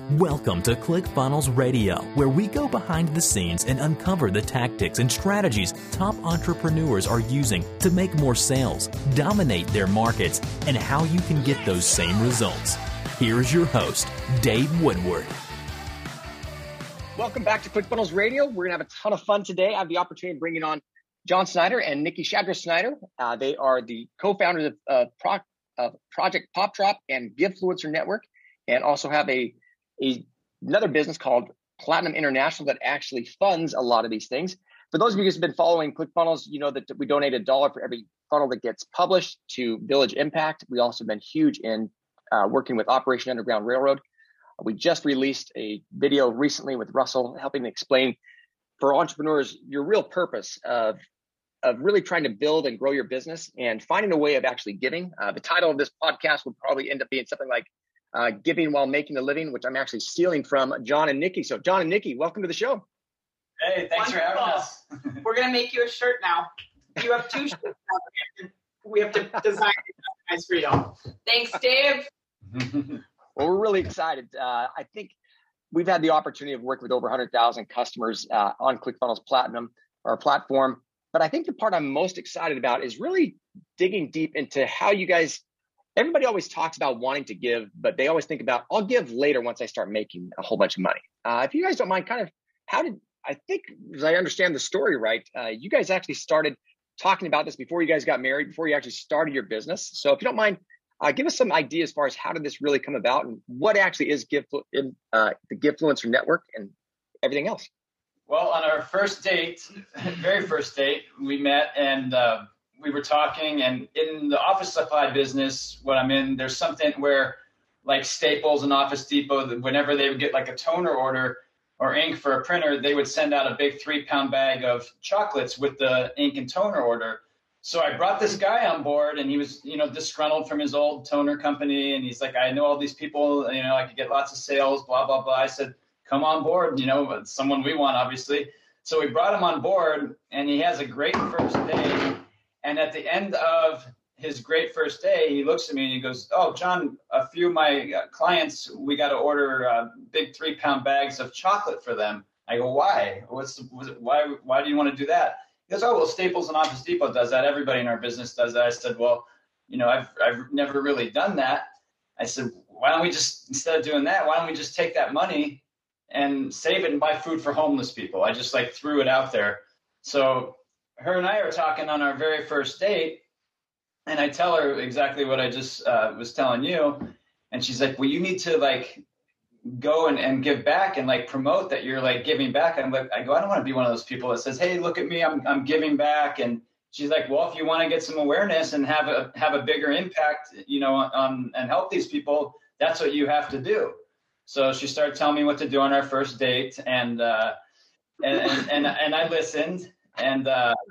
Welcome to ClickFunnels Radio, where we go behind the scenes and uncover the tactics and strategies top entrepreneurs are using to make more sales, dominate their markets, and how you can get those same results. Here's your host, Dave Woodward. Welcome back to ClickFunnels Radio. We're going to have a ton of fun today. I have the opportunity of bringing on John Snyder and Nikki Shadra-Snyder. They are the co-founders of Project PopDrop and Givefluencer Network, and also have another business called Platinum International that actually funds a lot of these things. For those of you who have been following ClickFunnels, you know that we donate $1 for every funnel that gets published to Village Impact. We also have been huge in working with Operation Underground Railroad. We just released a video recently with Russell helping explain for entrepreneurs your real purpose of really trying to build and grow your business and finding a way of actually giving. The title of this podcast would probably end up being something like Giving While Making a Living, which I'm actually stealing from John and Nikki. So John and Nikki, welcome to the show. Hey, thanks for having us. We're going to make you a shirt now. You have 2 shirts now. We have to design it nice for y'all. Thanks, Dave. Well, we're really excited. I think we've had the opportunity of working with over 100,000 customers on ClickFunnels Platinum, our platform. But I think the part I'm most excited about is really digging deep into how you guys, everybody always talks about wanting to give, but they always think about, I'll give later once I start making a whole bunch of money. If you guys don't mind, I think, as I understand the story right, you guys actually started talking about this before you guys got married, before you actually started your business. So if you don't mind, give us some idea as far as how did this really come about and what actually is the Givefluencer Network and everything else. Well, on our first date, very first date, we met and we were talking, and in the office supply business, what I'm in, there's something where like Staples and Office Depot, whenever they would get like a toner order or ink for a printer, they would send out a big 3-pound bag of chocolates with the ink and toner order. So I brought this guy on board, and he was, disgruntled from his old toner company. And he's like, I know all these people, I could get lots of sales, blah, blah, blah. I said, come on board, someone we want, obviously. So we brought him on board, and he has a great first day. And at the end of his great first day, he looks at me and he goes, oh, John, a few of my clients, we got to order big 3-pound bags of chocolate for them. I go, why? Why do you want to do that? He goes, oh, well, Staples and Office Depot does that. Everybody in our business does that. I said, well, I've never really done that. I said, why don't we just, instead of doing that, why don't we just take that money and save it and buy food for homeless people? I just threw it out there. So her and I are talking on our very first date, and I tell her exactly what I just was telling you. And she's like, well, you need to go and give back and promote that you're giving back. And I go, I don't want to be one of those people that says, hey, look at me, I'm giving back. And she's like, well, if you want to get some awareness and have a bigger impact, on and help these people, that's what you have to do. So she started telling me what to do on our first date, and I listened, and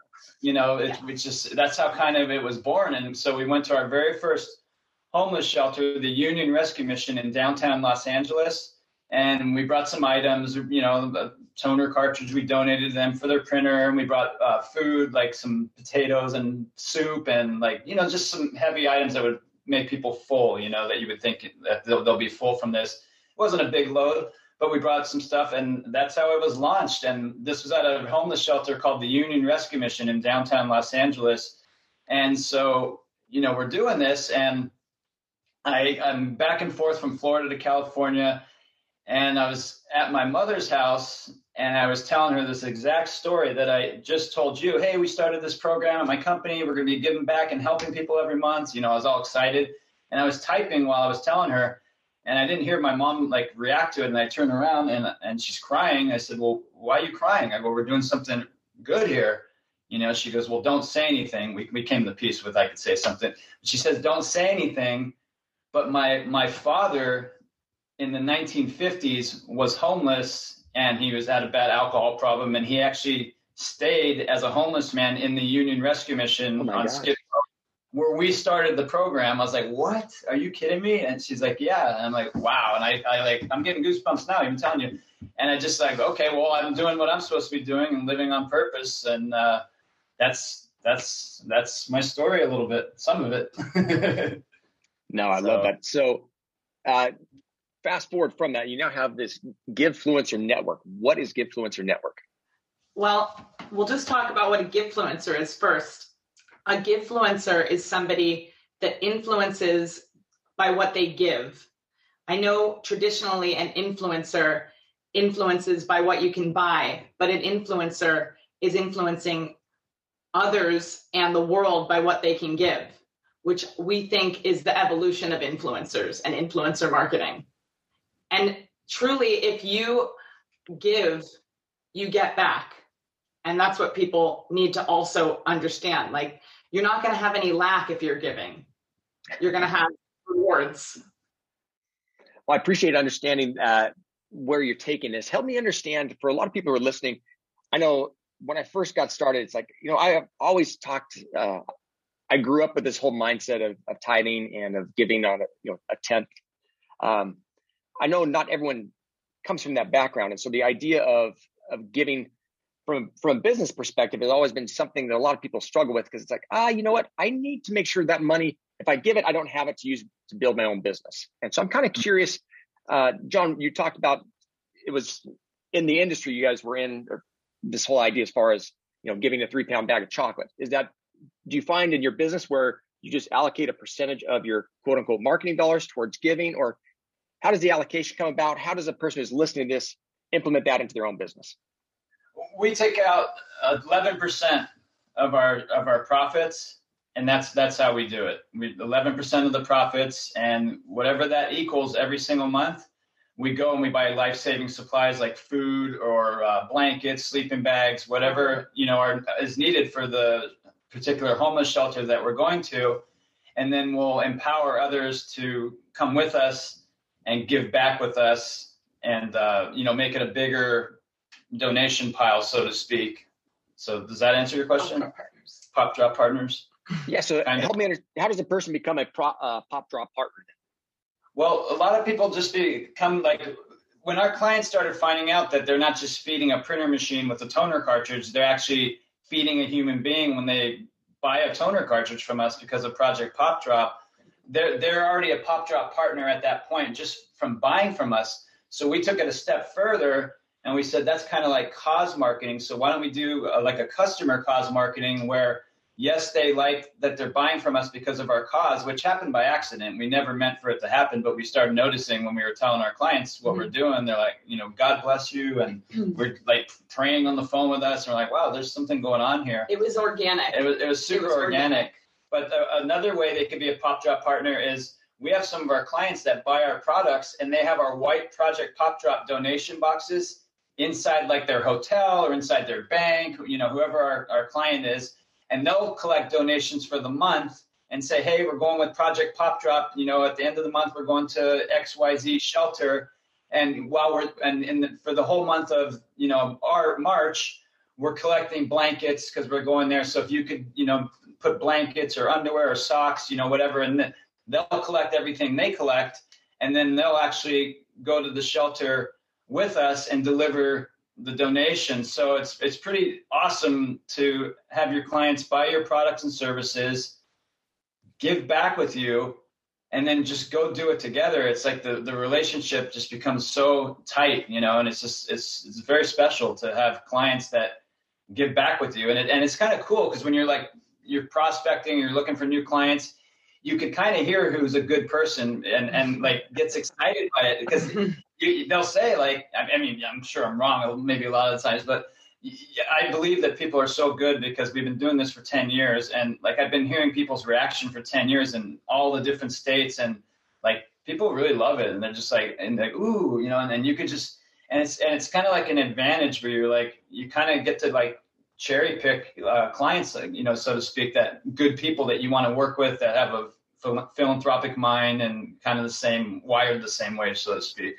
it's just, that's how kind of it was born. And so we went to our very first homeless shelter, the Union Rescue Mission in downtown Los Angeles. And we brought some items, a toner cartridge, we donated them for their printer. And we brought food, like some potatoes and soup and just some heavy items that would make people full, that you would think that they'll be full from this. It wasn't a big load, but we brought some stuff, and that's how it was launched. And this was at a homeless shelter called the Union Rescue Mission in downtown Los Angeles. And so, we're doing this, and I'm back and forth from Florida to California, and I was at my mother's house, and I was telling her this exact story that I just told you. Hey, we started this program at my company. We're going to be giving back and helping people every month. I was all excited, and I was typing while I was telling her, and I didn't hear my mom react to it. And I turned around and she's crying. I said, well, why are you crying? I go, we're doing something good here. She goes, well, don't say anything. We came to peace with, I could say something. She says, don't say anything. But my father in the 1950s was homeless, and he was had a bad alcohol problem. And he actually stayed as a homeless man in the Union Rescue Mission on Skid Row, where we started the program. I was like, what? Are you kidding me? And she's like, yeah. And I'm like, wow. And I'm getting goosebumps now, even telling you. And I just okay, well, I'm doing what I'm supposed to be doing and living on purpose. And that's my story a little bit, some of it. No, I love that. So fast forward from that, you now have this Givefluencer network. What is Givefluencer network? Well, we'll just talk about what a Givefluencer is first. A Givefluencer is somebody that influences by what they give. I know traditionally an influencer influences by what you can buy, but an influencer is influencing others and the world by what they can give, which we think is the evolution of influencers and influencer marketing. And truly, if you give, you get back. And that's what people need to also understand. Like, you're not going to have any lack if you're giving. You're going to have rewards. Well, I appreciate understanding where you're taking this. Help me understand, for a lot of people who are listening, I know when I first got started, it's like, I have always talked, I grew up with this whole mindset of tithing and of giving on a tenth. I know not everyone comes from that background. And so the idea of giving from a business perspective has always been something that a lot of people struggle with, because it's like, you know what? I need to make sure that money, if I give it, I don't have it to use to build my own business. And so I'm kind of curious, John, you talked about, it was in the industry you guys were in, or this whole idea as far as, giving a 3-pound bag of chocolate. Do you find in your business where you just allocate a percentage of your quote unquote marketing dollars towards giving, or how does the allocation come about? How does a person who's listening to this implement that into their own business? We take out 11% of our profits, and that's how we do it. 11% of the profits, and whatever that equals every single month, we go and we buy life-saving supplies like food or blankets, sleeping bags, whatever is needed for the particular homeless shelter that we're going to, and then we'll empower others to come with us and give back with us, and make it a bigger donation pile, so to speak. So does that answer your question? Pop Drop Partners. Yeah. So help me understand, how does a person become a Pop Drop partner? Well, a lot of people just become like, when our clients started finding out that they're not just feeding a printer machine with a toner cartridge, they're actually feeding a human being when they buy a toner cartridge from us because of Project Pop Drop. They're already a Pop Drop partner at that point just from buying from us. So we took it a step further, and we said that's kind of like cause marketing. So why don't we do like a customer cause marketing where, yes, they like that they're buying from us because of our cause, which happened by accident. We never meant for it to happen, but we started noticing when we were telling our clients what we're doing. They're like, God bless you. And we're like praying on the phone with us. And we're like, wow, there's something going on here. It was organic. It was super organic. But another way they could be a Pop Drop partner is we have some of our clients that buy our products, and they have our white Project Pop Drop donation boxes inside like their hotel or inside their bank, whoever our client is. And they'll collect donations for the month and say, hey, we're going with Project Pop Drop. At the end of the month, we're going to XYZ shelter. And for the whole month of, our March, we're collecting blankets because we're going there. So if you could, put blankets or underwear or socks, whatever, and they'll collect everything they collect. And then they'll actually go to the shelter with us and deliver the donation. So it's pretty awesome to have your clients buy your products and services, give back with you, and then just go do it together. It's like the relationship just becomes so tight, and it's very special to have clients that give back with you. And it's kind of cool because when you're prospecting, you're looking for new clients, you can kind of hear who's a good person and like gets excited by it, because they'll say, like, I'm sure I'm wrong maybe a lot of the times, but I believe that people are so good because we've been doing this for 10 years. And like, I've been hearing people's reaction for 10 years in all the different states, and like people really love it. And they're just like, ooh, and then you could just, and it's kind of like an advantage where you're like, you kind of get to like cherry pick clients, so to speak, that good people that you want to work with that have a philanthropic mind and kind of wired the same way, so to speak.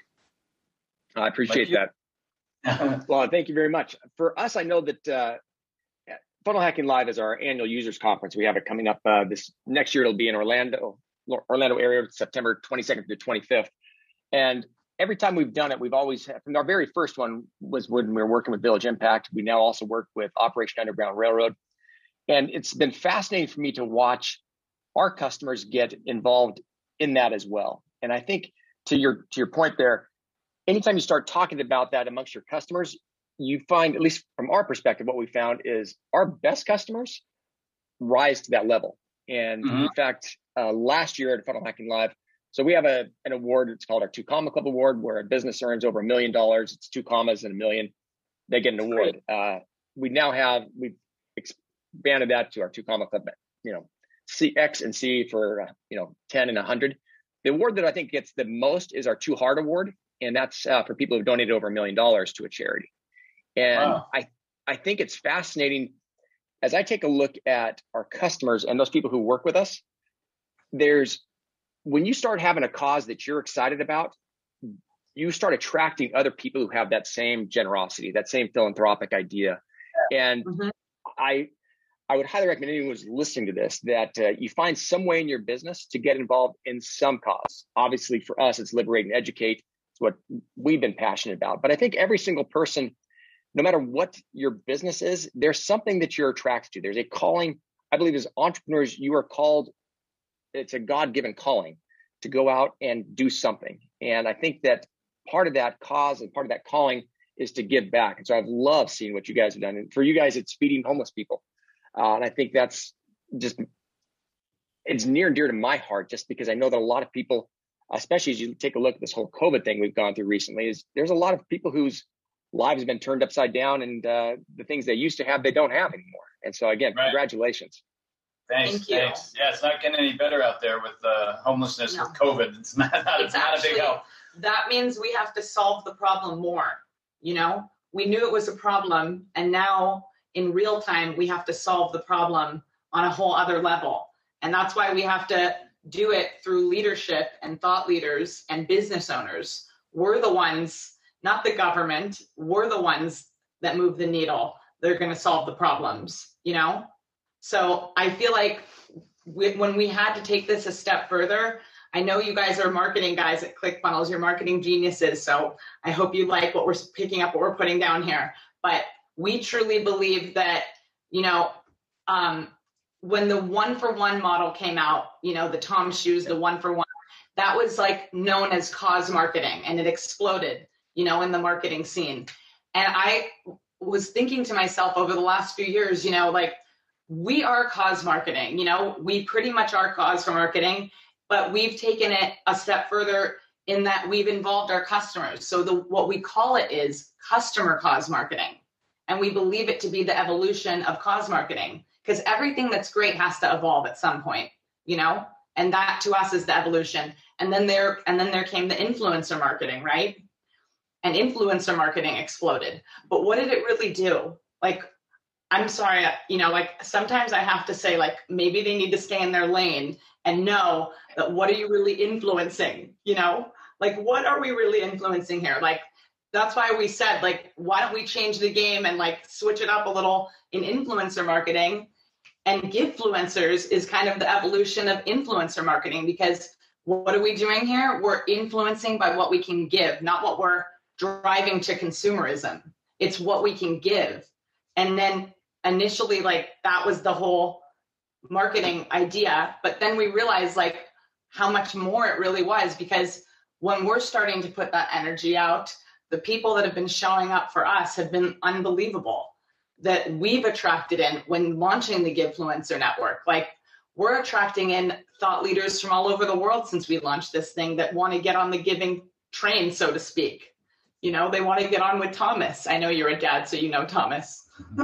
I appreciate that. Well, thank you very much. For us, I know that Funnel Hacking Live is our annual users conference. We have it coming up this next year. It'll be in Orlando area, September 22nd to 25th. And every time we've done it, we've always had, from our very first one was when we were working with Village Impact. We now also work with Operation Underground Railroad. And it's been fascinating for me to watch our customers get involved in that as well. And I think to your point there, anytime you start talking about that amongst your customers, you find, at least from our perspective, what we found is our best customers rise to that level. And in fact, last year at Funnel Hacking Live, so we have an award. It's called our 2 Comma Club Award, where a business earns over $1 million. It's 2 commas and $1 million. They get an award. We've expanded that to our 2 Comma Club, C, X, and C for 10 and 100. The award that I think gets the most is our 2 Hard Award, and that's for people who've donated over $1 million to a charity. And wow. I think it's fascinating as I take a look at our customers and those people who work with us. When you start having a cause that you're excited about, you start attracting other people who have that same generosity, that same philanthropic idea. And I would highly recommend anyone who's listening to this that you find some way in your business to get involved in some cause. Obviously, for us, it's liberate and educate. It's what we've been passionate about. But I think every single person, no matter what your business is, there's something that you're attracted to. There's a calling. I believe as entrepreneurs, you are called. It's a God-given calling to go out and do something. And I think that part of that cause and part of that calling is to give back. And so I've loved seeing what you guys have done. And for you guys, it's feeding homeless people. And I think that's it's near and dear to my heart, just because I know that a lot of people, especially as you take a look at this whole COVID thing we've gone through recently, there's a lot of people whose lives have been turned upside down, and the things they used to have, they don't have anymore. And so again, Congratulations. Thanks. Yeah, it's not getting any better out there with homelessness with COVID. It's not a big help. That means we have to solve the problem more. We knew it was a problem, and now in real time, we have to solve the problem on a whole other level. And that's why we have to do it through leadership and thought leaders and business owners. We're the ones, not the government. We're the ones that move the needle. They're going to solve the problems, So I feel like when we had to take this a step further, I know you guys are marketing guys at ClickFunnels, you're marketing geniuses. So I hope you like what we're picking up, what we're putting down here. But we truly believe that, when the 1-for-1 model came out, the Tom shoes, the 1-for-1, that was like known as cause marketing, and it exploded, in the marketing scene. And I was thinking to myself over the last few years, we are cause marketing, we pretty much are cause for marketing, but we've taken it a step further in that we've involved our customers. So what we call it is customer cause marketing. And we believe it to be the evolution of cause marketing, because everything that's great has to evolve at some point, and that to us is the evolution. And then there came the influencer marketing, right? And influencer marketing exploded. But what did it really do? I'm sorry, sometimes I have to say, maybe they need to stay in their lane and know that what are you really influencing? What are we really influencing here? That's why we said, why don't we change the game and switch it up a little in influencer marketing? And Givefluencers is kind of the evolution of influencer marketing, because what are we doing here? We're influencing by what we can give, not what we're driving to consumerism. It's what we can give. And then initially, that was the whole marketing idea. But then we realized how much more it really was, because when we're starting to put that energy out, the people that have been showing up for us have been unbelievable that we've attracted in when launching the Givefluencer Network. We're attracting in thought leaders from all over the world since we launched this thing that want to get on the giving train, so to speak. They want to get on with Thomas. I know you're a dad, so you know Thomas.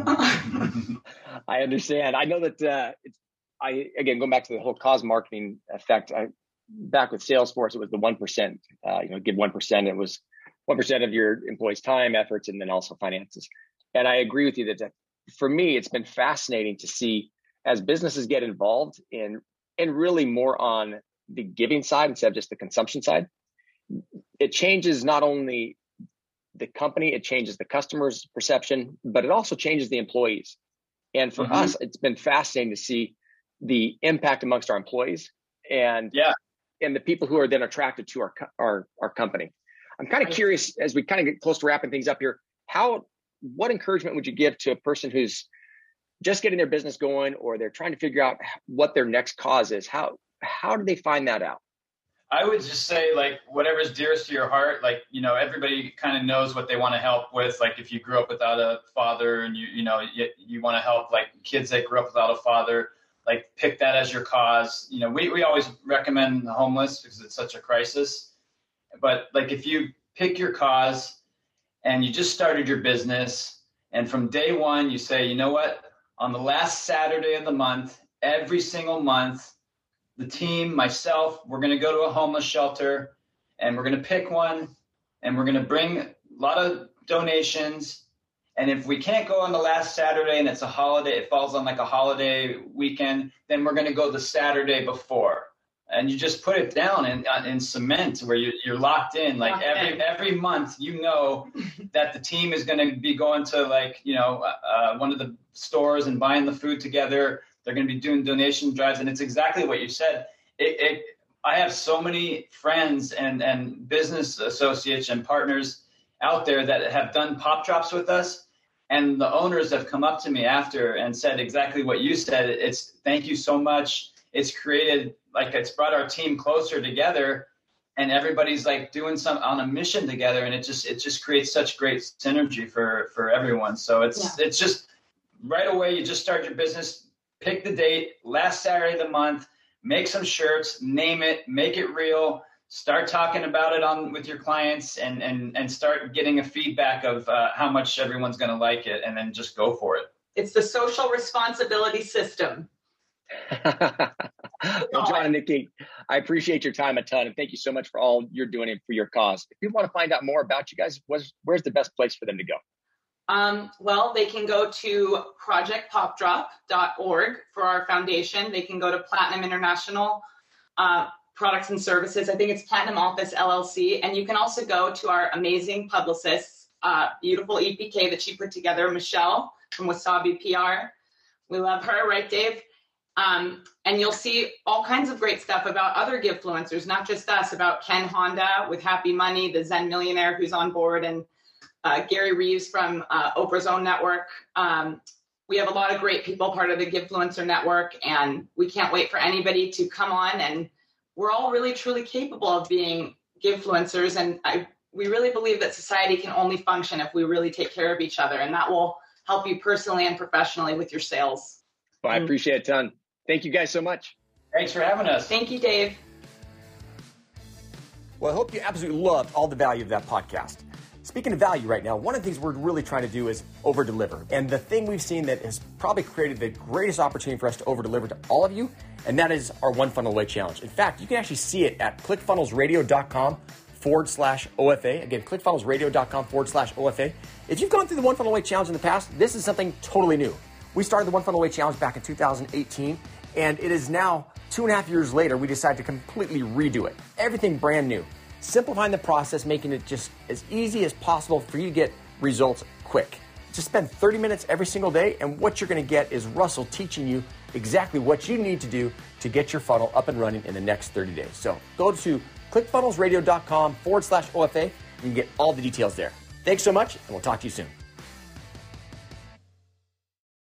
I understand. I know that again, going back to the whole cause marketing effect, back with Salesforce, it was the 1%, give 1%. It was 1% of your employees' time, efforts, and then also finances. And I agree with you that for me, it's been fascinating to see as businesses get involved in really more on the giving side instead of just the consumption side. It changes not only the company, it changes the customer's perception, but it also changes the employees. And for us, it's been fascinating to see the impact amongst our employees and the people who are then attracted to our company. I'm kind of curious, as we kind of get close to wrapping things up here, what encouragement would you give to a person who's just getting their business going, or they're trying to figure out what their next cause is? How do they find that out? I would just say, like, whatever's dearest to your heart. Like, you know, everybody kind of knows what they want to help with. Like, if you grew up without a father and you want to help like kids that grew up without a father, like pick that as your cause. You know, we always recommend the homeless because it's such a crisis. But like, if you pick your cause and you just started your business, and from day one you say, you know what, on the last Saturday of the month, every single month, the team, myself, we're going to go to a homeless shelter and we're going to pick one and we're going to bring a lot of donations. And if we can't go on the last Saturday and it's a holiday, it falls on like a holiday weekend, then we're going to go the Saturday before. And you just put it down in cement where you're locked in. Like every month, you know that the team is going to be going to like, you know, one of the stores and buying the food together. They're going to be doing donation drives, and it's exactly what you said. I have so many friends and business associates and partners out there that have done pop drops with us, and the owners have come up to me after and said exactly what you said. It's thank you so much. It's created, like, it's brought our team closer together, and everybody's like doing some on a mission together, and it just creates such great synergy for everyone. So it's just right away. You just start your business. Pick the date, last Saturday of the month, make some shirts, name it, make it real, start talking about it with your clients and start getting a feedback of how much everyone's going to like it, and then just go for it. It's the social responsibility system. Well, John and Nikki, I appreciate your time a ton, and thank you so much for all you're doing and for your cause. If people want to find out more about you guys, where's the best place for them to go? Well, they can go to projectpopdrop.org for our foundation. They can go to Platinum International Products and Services. I think it's Platinum Office LLC. And you can also go to our amazing publicists, beautiful EPK that she put together, Michelle from Wasabi PR. We love her, right, Dave? And you'll see all kinds of great stuff about other Givefluencers, not just us, about Ken Honda with Happy Money, the Zen millionaire who's on board, and Gary Reeves from Oprah's Own Network. We have a lot of great people part of the Givefluencer Network, and we can't wait for anybody to come on. And we're all really, truly capable of being Givefluencers. And we really believe that society can only function if we really take care of each other. And that will help you personally and professionally with your sales. Well, I appreciate it a ton. Thank you guys so much. Thanks for having us. Thank you, Dave. Well, I hope you absolutely loved all the value of that podcast. Speaking of value right now, one of the things we're really trying to do is over-deliver. And the thing we've seen that has probably created the greatest opportunity for us to over-deliver to all of you, and that is our One Funnel Away Challenge. In fact, you can actually see it at clickfunnelsradio.com/OFA. Again, clickfunnelsradio.com/OFA. If you've gone through the One Funnel Away Challenge in the past, this is something totally new. We started the One Funnel Away Challenge back in 2018, and it is now 2.5 years later, we decided to completely redo it. Everything brand new. Simplifying the process, making it just as easy as possible for you to get results quick. Just spend 30 minutes every single day, and what you're going to get is Russell teaching you exactly what you need to do to get your funnel up and running in the next 30 days. So go to clickfunnelsradio.com/OFA. You can get all the details there. Thanks so much, and we'll talk to you soon.